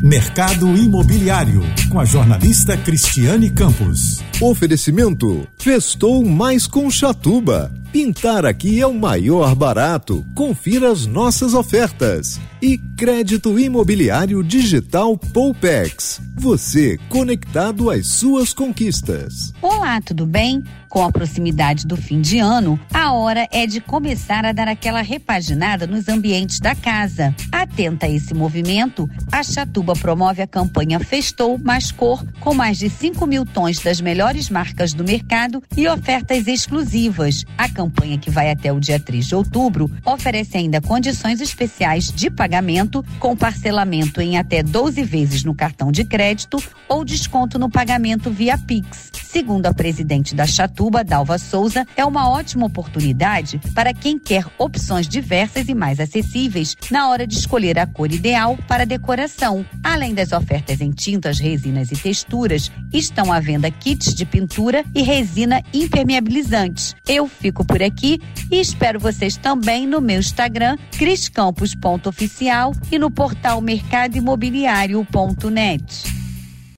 Mercado Imobiliário, com a jornalista Cristiane Campos. Oferecimento: Festou mais com Chatuba. Pintar aqui é o maior barato. Confira as nossas ofertas. E Crédito Imobiliário Digital Poupex. Você conectado às suas conquistas. Olá, tudo bem? Com a proximidade do fim de ano, a hora é de começar a dar aquela repaginada nos ambientes da casa. Atenta a esse movimento, a Chatuba promove a campanha Festou Mais Cor, com mais de 5 mil tons das melhores marcas do mercado e ofertas exclusivas. A campanha, que vai até o dia 3 de outubro, oferece ainda condições especiais de pagamento, com parcelamento em até 12 vezes no cartão de crédito ou desconto no pagamento via Pix. Segundo a presidente da Chatuba, Dalva Souza, é uma ótima oportunidade para quem quer opções diversas e mais acessíveis na hora de escolher a cor ideal para a decoração. Além das ofertas em tintas, resinas e texturas, estão à venda kits de pintura e resina impermeabilizantes. Eu fico por aqui e espero vocês também no meu Instagram, criscampos.oficial, e no portal mercadoimobiliario.net.